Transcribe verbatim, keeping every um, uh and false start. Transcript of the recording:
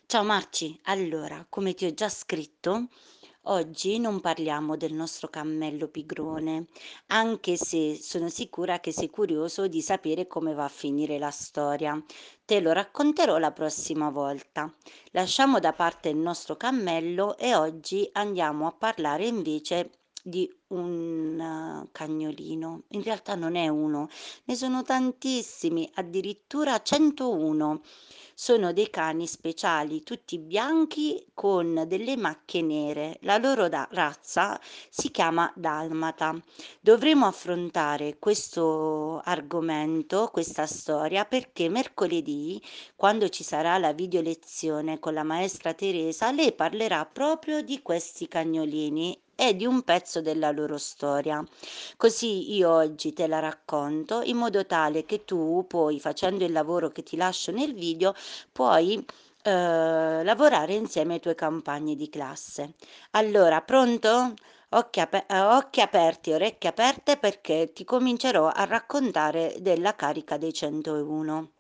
Ciao Marci, allora, come ti ho già scritto, oggi non parliamo del nostro cammello pigrone, anche se sono sicura che sei curioso di sapere come va a finire la storia. Te lo racconterò la prossima volta. Lasciamo da parte il nostro cammello e oggi andiamo a parlare invece di un eh, cagnolino. In realtà non è uno, ne sono tantissimi, addirittura centouno. Sono dei cani speciali, tutti bianchi con delle macchie nere. La loro da- razza si chiama dalmata. Dovremo affrontare questo argomento, questa storia, perché mercoledì, quando ci sarà la video lezione con la maestra Teresa, lei parlerà proprio di questi cagnolini e di un pezzo della loro storia. Così io oggi te la racconto in modo tale che tu poi, facendo il lavoro che ti lascio nel video, puoi eh, lavorare insieme ai tuoi compagni di classe. Allora, pronto? Occhi, ape- eh, occhi aperti, orecchie aperte perché ti comincerò a raccontare della carica dei centouno.